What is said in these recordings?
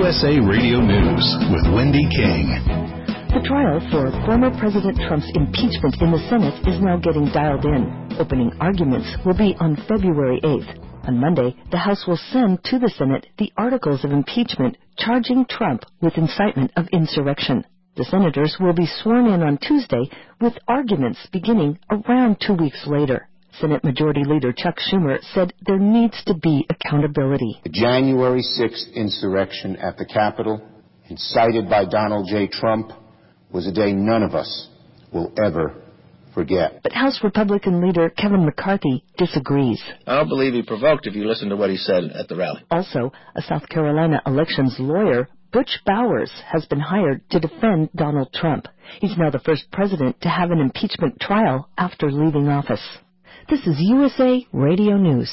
USA Radio News with Wendy King. The trial for former President Trump's impeachment in the Senate is now getting dialed in. Opening arguments will be on February 8th. On Monday, the House will send to the Senate the articles of impeachment charging Trump with incitement of insurrection. The senators will be sworn in on Tuesday, with arguments beginning around 2 weeks later. Senate Majority Leader Chuck Schumer said there needs to be accountability. The January 6th insurrection at the Capitol, incited by Donald J. Trump, was a day none of us will ever forget. But House Republican leader Kevin McCarthy disagrees. I don't believe he provoked if you listen to what he said at the rally. Also, a South Carolina elections lawyer, Butch Bowers, has been hired to defend Donald Trump. He's now the first president to have an impeachment trial after leaving office. This is USA Radio News.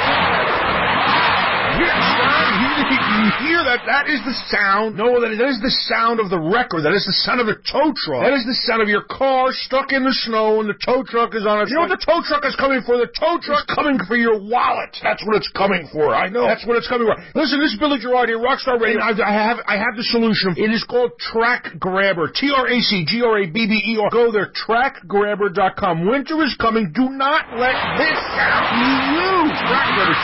You hear that? That is the sound. No, that is the sound of the wrecker. That is the sound of a tow truck. That is the sound of your car stuck in the snow and the tow truck is on it. You know what the tow truck is coming for? The tow truck is coming for your wallet. That's what it's coming for. I know. That's what it's coming for. Listen, this is Billy Gerard here, Rockstar Radio. I have the solution. It is called Track Grabber. TRACGRABBER. Go there, trackgrabber.com. Winter is coming. Do not let this sound be used. Track Grabber.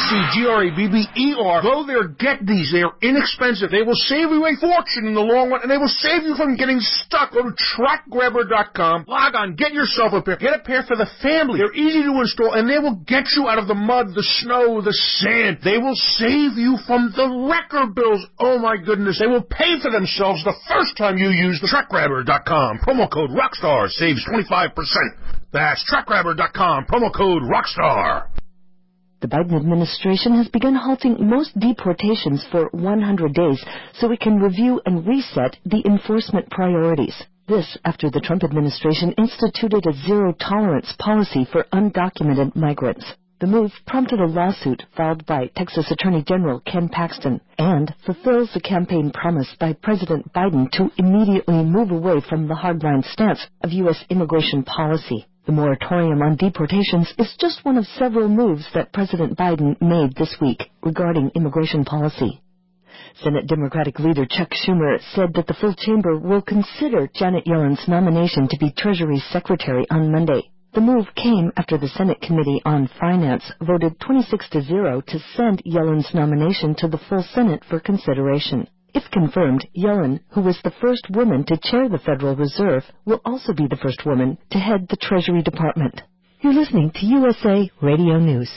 TRACGRABBER. Go there, get these. They are inexpensive. They will save you a fortune in the long run, and they will save you from getting stuck. Go to trackgrabber.com. Log on. Get yourself a pair. Get a pair for the family. They're easy to install, and they will get you out of the mud, the snow, the sand. They will save you from the wrecker bills. Oh, my goodness. They will pay for themselves the first time you use the trackgrabber.com. Promo code ROCKSTAR saves 25%. That's trackgrabber.com. Promo code ROCKSTAR. The Biden administration has begun halting most deportations for 100 days so it can review and reset the enforcement priorities. This after the Trump administration instituted a zero-tolerance policy for undocumented migrants. The move prompted a lawsuit filed by Texas Attorney General Ken Paxton and fulfills the campaign promise by President Biden to immediately move away from the hardline stance of U.S. immigration policy. The moratorium on deportations is just one of several moves that President Biden made this week regarding immigration policy. Senate Democratic leader Chuck Schumer said that the full chamber will consider Janet Yellen's nomination to be Treasury Secretary on Monday. The move came after the Senate Committee on Finance voted 26-0 to send Yellen's nomination to the full Senate for consideration. If confirmed, Yellen, who was the first woman to chair the Federal Reserve, will also be the first woman to head the Treasury Department. You're listening to USA Radio News.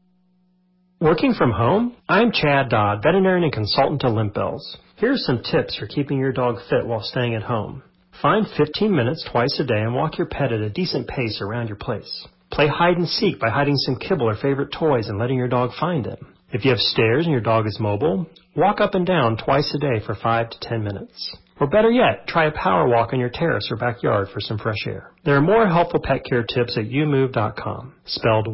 Working from home? I'm Chad Dodd, veterinarian and consultant to Limp Bells. Here's some tips for keeping your dog fit while staying at home. Find 15 minutes twice a day and walk your pet at a decent pace around your place. Play hide and seek by hiding some kibble or favorite toys and letting your dog find them. If you have stairs and your dog is mobile, walk up and down twice a day for 5 to 10 minutes. Or better yet, try a power walk on your terrace or backyard for some fresh air. There are more helpful pet care tips at youmove.com, spelled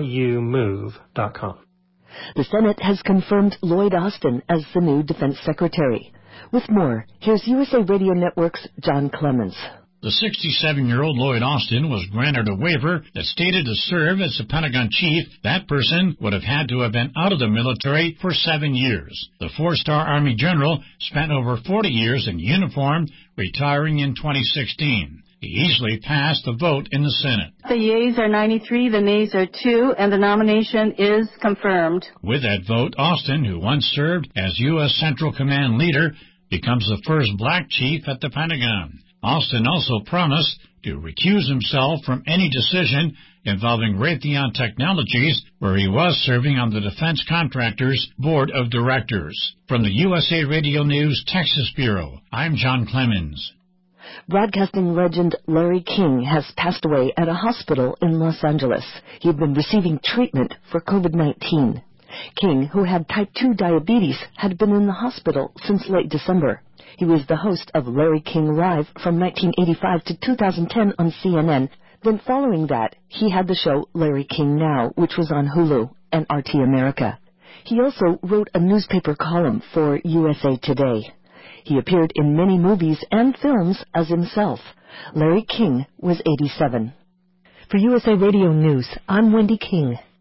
YOUMOVE.com. The Senate has confirmed Lloyd Austin as the new Defense Secretary. With more, here's USA Radio Network's John Clemens. The 67-year-old Lloyd Austin was granted a waiver that stated to serve as the Pentagon chief, that person would have had to have been out of the military for 7 years. The four-star Army general spent over 40 years in uniform, retiring in 2016. He easily passed the vote in the Senate. The yeas are 93, the nays are 2, and the nomination is confirmed. With that vote, Austin, who once served as U.S. Central Command leader, becomes the first black chief at the Pentagon. Austin also promised to recuse himself from any decision involving Raytheon Technologies, where he was serving on the Defense Contractors Board of Directors. From the USA Radio News Texas Bureau, I'm John Clemens. Broadcasting legend Larry King has passed away at a hospital in Los Angeles. He had been receiving treatment for COVID-19. King, who had type 2 diabetes, had been in the hospital since late December. He was the host of Larry King Live from 1985 to 2010 on CNN. Then following that, he had the show Larry King Now, which was on Hulu and RT America. He also wrote a newspaper column for USA Today. He appeared in many movies and films as himself. Larry King was 87. For USA Radio News, I'm Wendy King.